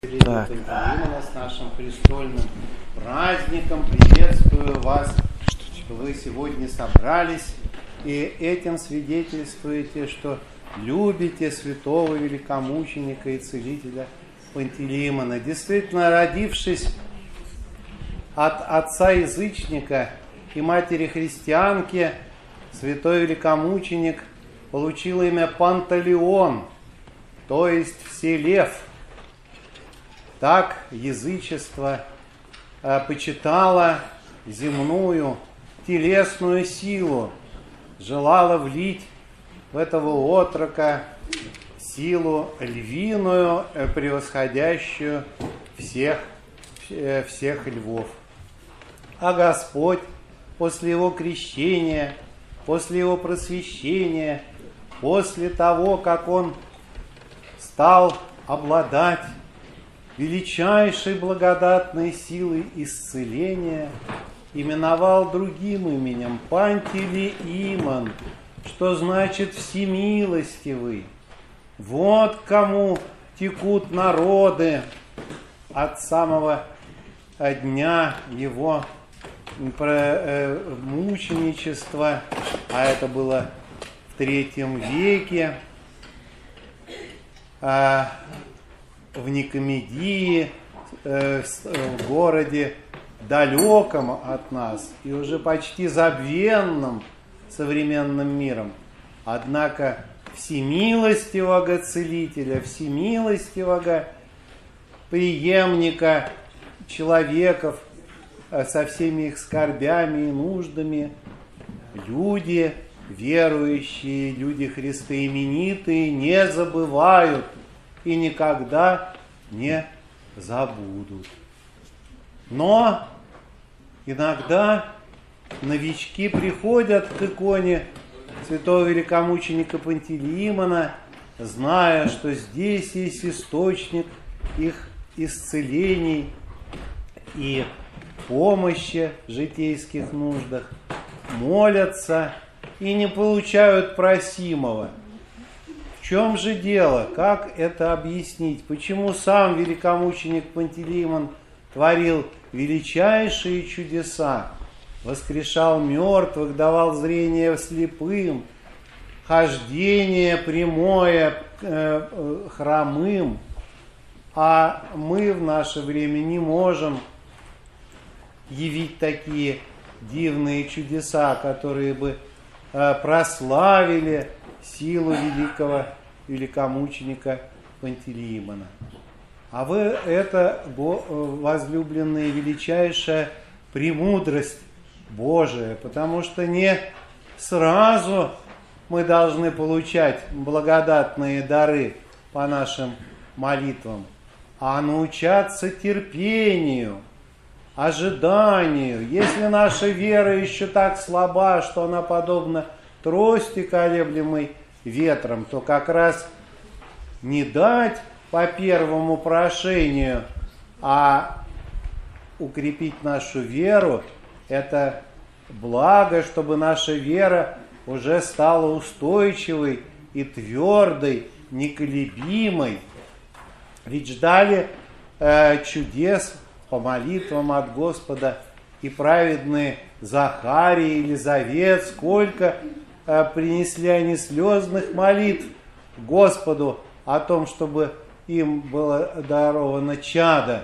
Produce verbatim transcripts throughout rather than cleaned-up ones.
Так. Именно с нашим престольным праздником приветствую вас, что вы сегодня собрались и этим свидетельствуете, что любите святого великомученика и целителя Пантелеимона. Действительно, родившись от отца-язычника и матери-христианки, святой великомученик получил имя Пантелеон, то есть Вселев. Так язычество э, почитало земную телесную силу, желало влить в этого отрока силу львиную, э, превосходящую всех, э, всех львов. А Господь после его крещения, после его просвещения, после того, как он стал обладать величайшей благодатной силой исцеления, именовал другим именем Пантелеимон, что значит всемилостивый. Вот кому текут народы от самого дня его мученичества, а это было в третьем веке, в Никомедии, э, в городе далеком от нас и уже почти забвенном современным миром. Однако всемилостивого целителя, всемилостивого преемника человеков со всеми их скорбями и нуждами, люди верующие, люди христоименитые не забывают и никогда не забудут. Но иногда новички приходят к иконе святого великомученика Пантелеимона, зная, что здесь есть источник их исцелений и помощи в житейских нуждах, молятся и не получают просимого. В чем же дело? Как это объяснить? Почему сам великомученик Пантелеимон творил величайшие чудеса, воскрешал мертвых, давал зрение слепым, хождение прямое э, хромым, а мы в наше время не можем явить такие дивные чудеса, которые бы э, прославили силу великого великомученика Пантелеимона. А вы это, возлюбленные, величайшая премудрость Божия, потому что не сразу мы должны получать благодатные дары по нашим молитвам, а научаться терпению, ожиданию. Если наша вера еще так слаба, что она подобна трости, колеблемой ветром, то как раз не дать по первому прошению, а укрепить нашу веру, это благо, чтобы наша вера уже стала устойчивой и твердой, неколебимой. Ведь ждали э, чудес по молитвам от Господа и праведные Захарий и Елизавет, сколько э, принесли они слезных молитв Господу о том, чтобы им было даровано чадо.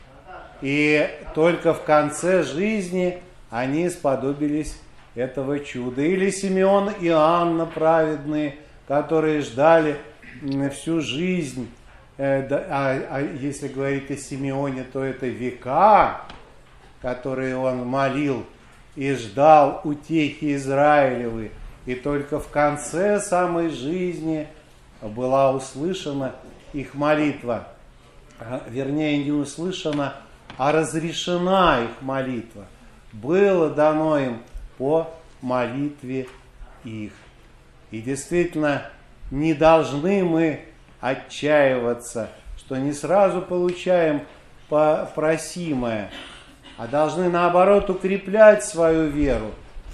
И только в конце жизни они сподобились этого чуда. Или Симеон и Анна праведные, которые ждали всю жизнь. Э, да, а, а если говорить о Симеоне, то это века, которые он молил и ждал утехи Израилевой. И только в конце самой жизни была услышана их молитва. Вернее, не услышана, а разрешена их молитва. Было дано им по молитве их. И действительно, не должны мы отчаиваться, что не сразу получаем просимое, а должны, наоборот, укреплять свою веру,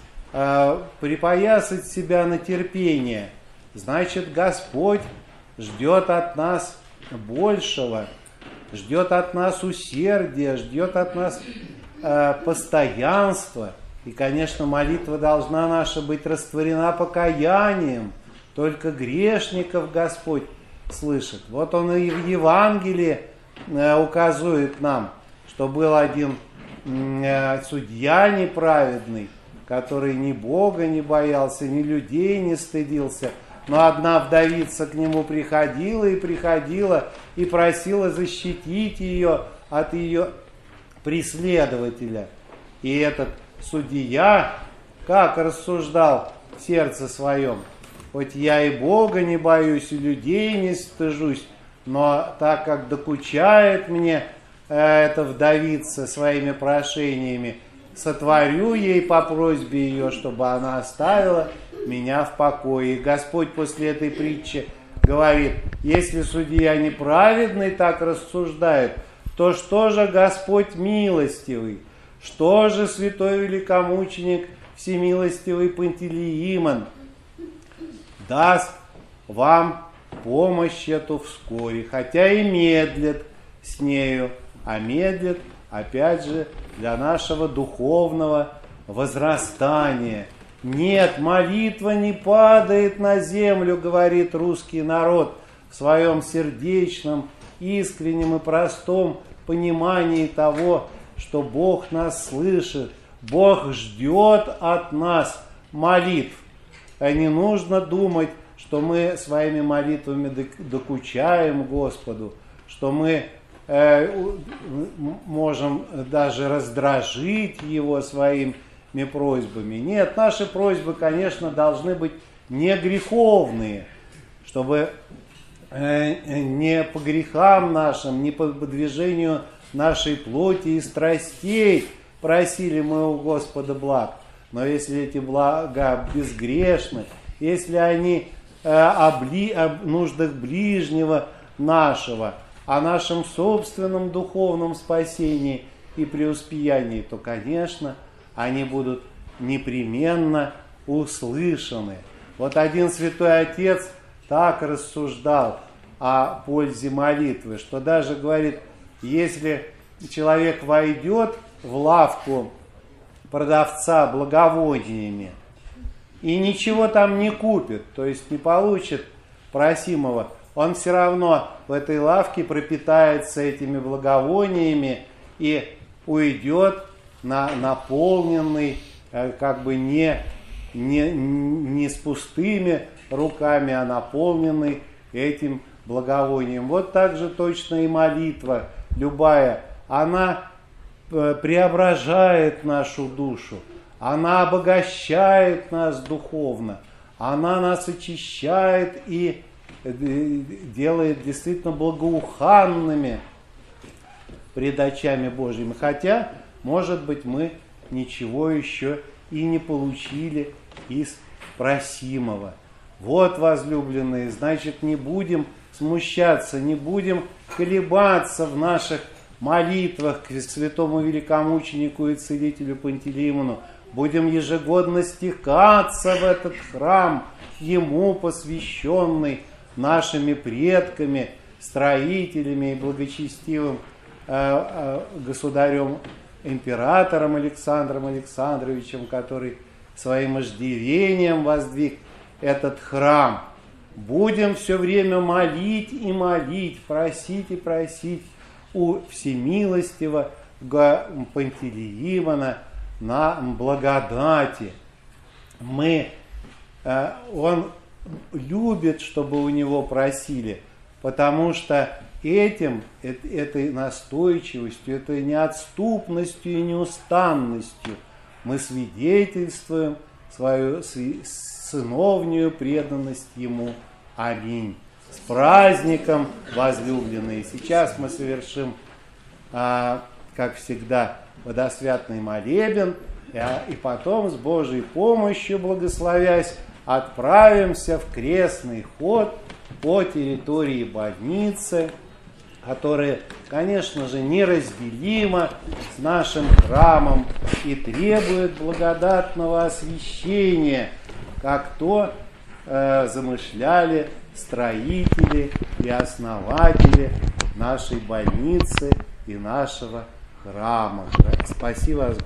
припоясать себя на терпение. Значит, Господь ждет от нас большего. ждет от нас усердия, ждет от нас э, постоянства. И, конечно, молитва должна наша быть растворена покаянием. Только грешников Господь слышит. Вот Он и в Евангелии э, указывает нам, что был один э, судья неправедный, который ни Бога не боялся, ни людей не стыдился. Но одна вдовица к нему приходила и приходила и просила защитить ее от ее преследователя. И этот судья как рассуждал в сердце своем: хоть я и Бога не боюсь, и людей не стыжусь, но так как докучает мне э, эта вдовица своими прошениями, сотворю ей по просьбе ее, чтобы она оставила меня в покое. И Господь после этой притчи говорит: если судья неправедный так рассуждает, то что же Господь милостивый? Что же святой великомученик всемилостивый Пантелеимон даст вам помощь эту вскоре, хотя и медлит с нею, а медлит, опять же, для нашего духовного возрастания. Нет, молитва не падает на землю, говорит русский народ в своем сердечном, искреннем и простом понимании того, что Бог нас слышит, Бог ждет от нас молитв. А не нужно думать, что мы своими молитвами докучаем Господу, что мы э, можем даже раздражить Его своими просьбами. Нет, наши просьбы, конечно, должны быть не греховные, чтобы э, не по грехам нашим, не по движению нашей плоти и страстей просили мы у Господа благ. Но если эти блага безгрешны, если они э, о, бли, о нуждах ближнего нашего, о нашем собственном духовном спасении и преуспеянии, то, конечно, они будут непременно услышаны. Вот один святой отец так рассуждал о пользе молитвы, что даже говорит: если человек войдет в лавку продавца благовониями и ничего там не купит, то есть не получит просимого, он все равно в этой лавке пропитается этими благовониями и уйдет на, наполненный, как бы не, не, не с пустыми руками, а наполненный этим благовонием. Вот так же точно и молитва любая, она преображает нашу душу, она обогащает нас духовно, она нас очищает и делает действительно благоуханными пред очами Божьими. Хотя, может быть, мы ничего еще и не получили из просимого. Вот, возлюбленные, значит, не будем смущаться, не будем колебаться в наших молитвах к святому великомученику и целителю Пантелеимону. Будем ежегодно стекаться в этот храм, ему посвященный нашими предками, строителями и благочестивым э, э, государем, императором Александром Александровичем, который своим иждивением воздвиг этот храм. Будем все время молить и молить, просить и просить у всемилостивого Пантелеимона на благодати. Мы, э, он любит, чтобы у него просили, потому что этим, этой настойчивостью, этой неотступностью и неустанностью мы свидетельствуем свою сыновнюю преданность ему. Аминь. С праздником, возлюбленные! Сейчас мы совершим, а, как всегда, водосвятный молебен, а, и потом с Божьей помощью, благословясь, отправимся в крестный ход по территории больницы, которая, конечно же, неразделима с нашим храмом и требует благодатного освящения, как то э, замышляли строители и основатели нашей больницы и нашего храма. Спасибо.